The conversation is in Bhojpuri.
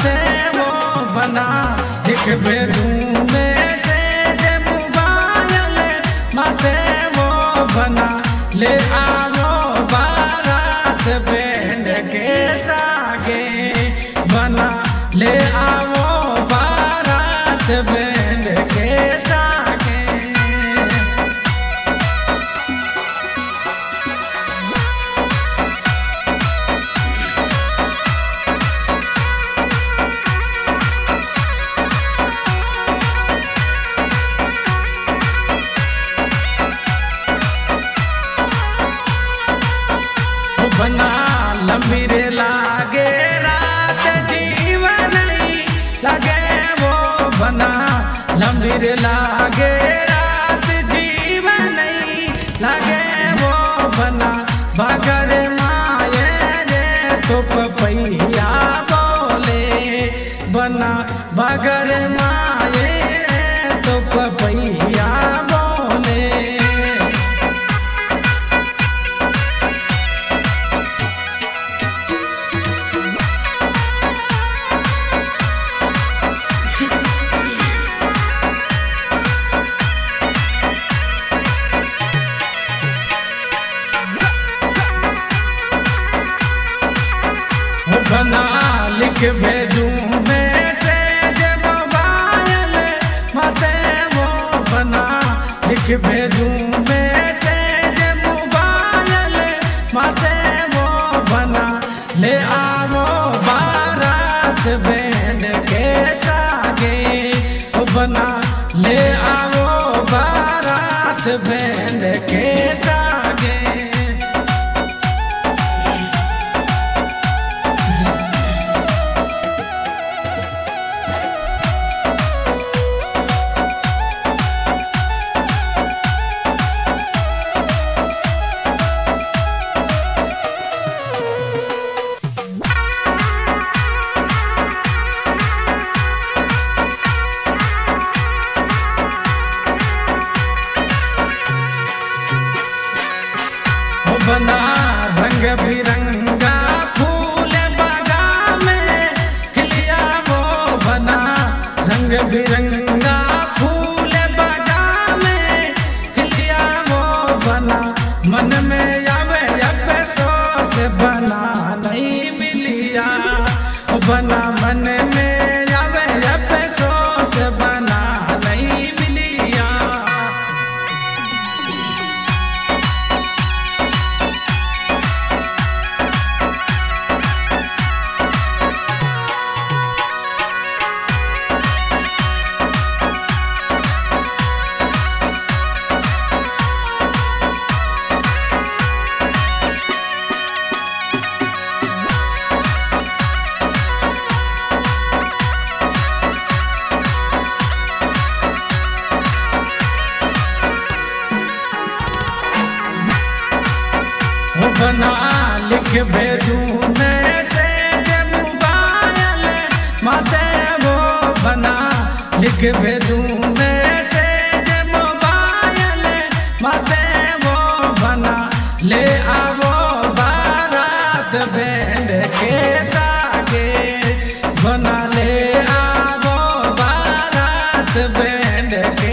माते वो बना लिख भेजूं मैसेज मोबाइल माते वो बना ले आओ बारात बैंड के सागे बना ले आओ बारात बैंड के सागे बना लंबी रे लागे रात जीवन लगे वो बना लंबी रे लागे रात जीवन लगे वो बना बगर माये रे तो पपैया बोले बना बगर माये रे तो पपैया बोले बना लिख भेजूं मैसेज मोबाइल माते वो बना लिख भेजूं मैसेज मोबाइल माते वो बना ले आओ बारात बैंड के सागे बना ले आओ बारात बैंड के सागे बना रंग बिरंगा फूल बागा में खिलिया वो बना रंग बिरंगा फूल बागा में खिलिया वो बना मन में आवे अफसोस बना नहीं मिलिया बना मन में आवे अफसोस बना नहीं मिलिया बना लिख भेजूं मैसेज मोबाइल माते वो बना लिख भेजूं मैसेज मोबाइल माते वो बना ले आओ बारात बैंड के सागे बना ले आओ बारात बैंड के